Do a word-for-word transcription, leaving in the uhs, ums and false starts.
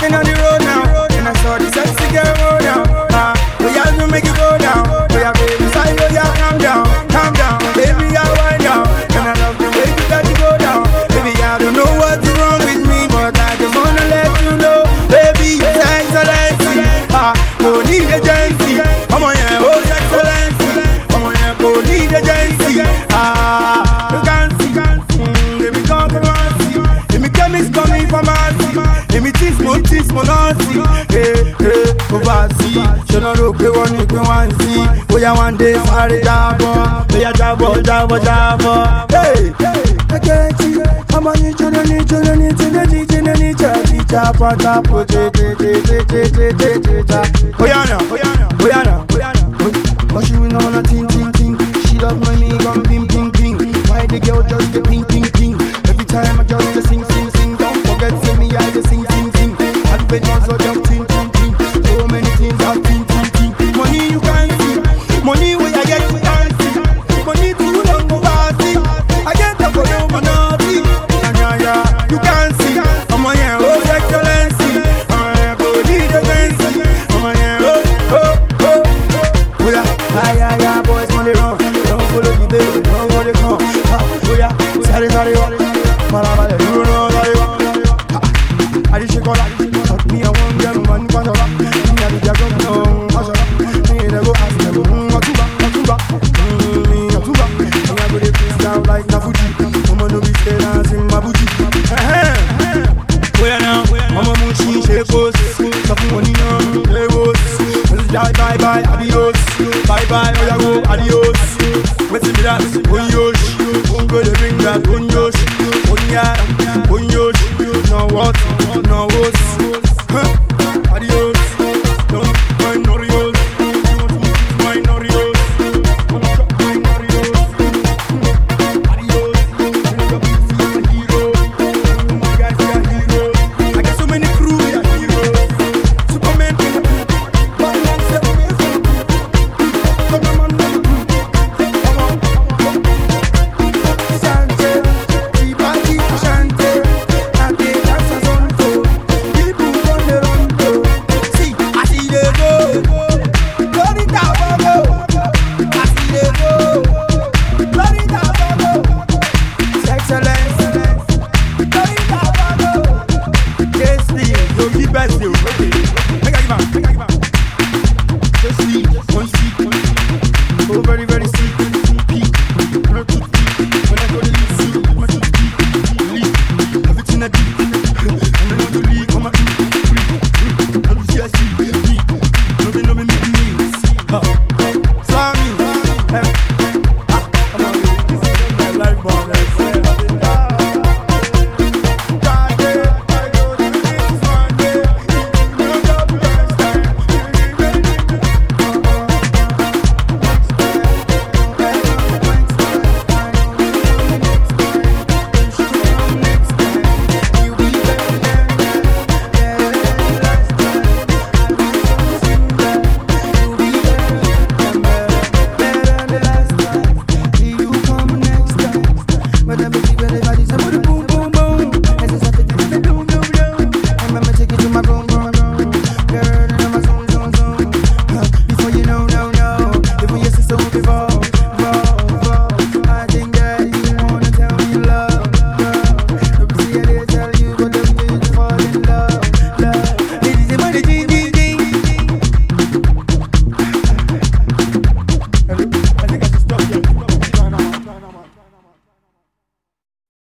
walking on the road now, and I saw the sexy girl roll down. Ah, we have to make it go down. We have baby side, oh yeah, calm down, calm down. Baby, I wind down, and I love the way you got to go down. Baby, I don't know what's wrong with me, but I just wanna let you know, baby, it's excellency. Ah, no need agency. Come on, yeah, oh excellency. Come on, yeah, no need agency. Ah, you can't see, mm, baby, come from us. Let me chemist coming from us. Let me teach more, teach more, Nancy. Hey, hey, oversee. You know, look, we want it, we want to see. We are one day, sorry, Jabo. We are Jabo, Jabo, Jabo. Hey, I get you. I'm on you, you don't need, you don't need, you don't need, you don't need, you tap, tap, tap, tap, tap. Oh, yeah, no, oh, yeah, no, oh, yeah, no, oh, yeah, no. But she will know on a ting, ting, ting. She love when me gun, ping, ping, ping. Why the girl just the ping, ping, ping. Every time I just the sing, sing, sing. Don't forget, say me, I just sing, sing, sing. And when also just ting, ting, ting. So many things are ting, ting, ting. Money you can't see. Money where I get you can't see. Money to you don't go party. I get the for you, money. You can't see, I'm on your own excellency. I'm on your body agency. I'm on your own, oh, oh, oh. Oh yeah, yeah, yeah, yeah, boys on the run. Don't follow me, baby, don't go to come. Oh yeah, sorry, sorry, sorry. Malabale, you know what you want. I did shake all that. Shot me a one girl, man, pass up. Me a did ya go, no, pass up. Me a go ask them, mm, a tuba, a tuba. Mm, me a tuba. Me a go dey face down like a Fuji. Mama no be stay dancing my booty. Where now? Mama Mushi, Shekos, Safu money now, Levos. Bye bye bye, adios. Bye bye, oyago, adios. What's in that? Onyosh, Ongo the ring that Onyosh, Onya, Onyosh. No what? No what? Adios. Don't mind Norios. Mind Norios. Best you.